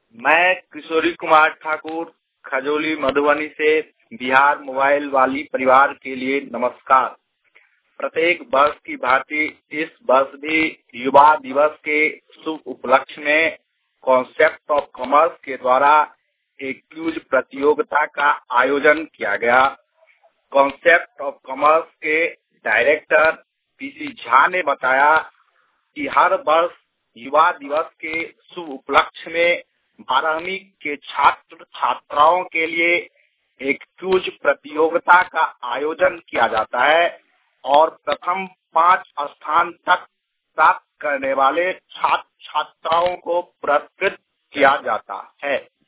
मैं किशोरी कुमार ठाकुर खजोली मधुबनी से बिहार मोबाइल वाली परिवार के लिए नमस्कार। प्रत्येक वर्ष की भांति इस वर्ष भी युवा दिवस के शुभ उपलक्ष्य में कॉन्सेप्ट ऑफ कॉमर्स के द्वारा एक क्विज प्रतियोगिता का आयोजन किया गया। कॉन्सेप्ट ऑफ कॉमर्स के डायरेक्टर पीसी झा ने बताया कि हर वर्ष युवा दिवस के शुभ उपलक्ष्य में 12वीं के छात्र छात्राओं के लिए एक क्विज प्रतियोगिता का आयोजन किया जाता है और प्रथम 5 स्थान तक प्राप्त करने वाले छात्र छात्राओं को पुरस्कृत किया जाता है।